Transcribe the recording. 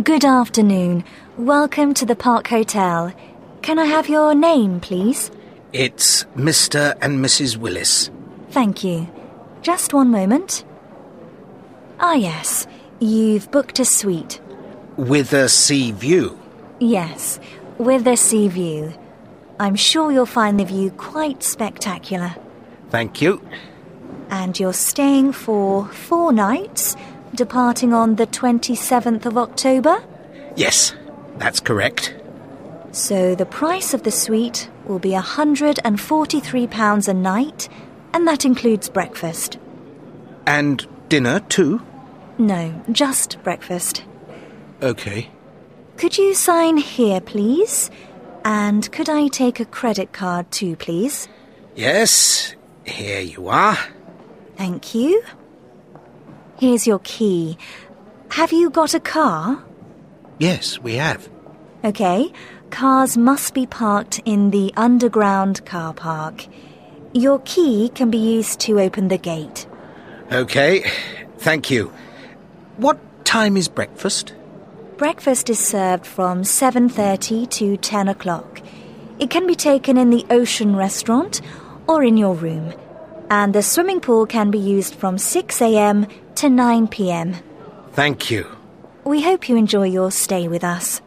Good afternoon. Welcome to the Park Hotel. Can I have your name, please? It's Mr. and Mrs. Willis. Thank you. Just one moment. Ah, yes. You've booked a suite. With a sea view. Yes, with a sea view. I'm sure you'll find the view quite spectacular. Thank you. And you're staying for 4 nights, departing on the 27th of October? Yes, that's correct. So the price of the suite will be £143 a night, and that includes breakfast. And dinner too? No, just breakfast. OK. Could you sign here, please? And could I take a credit card too, please? Yes, here you are. Thank you. Here's your key. Have you got a car? Yes, we have. OK. Cars must be parked in the underground car park. Your key can be used to open the gate. OK, thank you. What time is breakfast? Breakfast is served from 7:30 to 10 o'clock. It can be taken in the Ocean Restaurant or in your room. And the swimming pool can be used from 6 a.m. to 9 p.m. Thank you. We hope you enjoy your stay with us.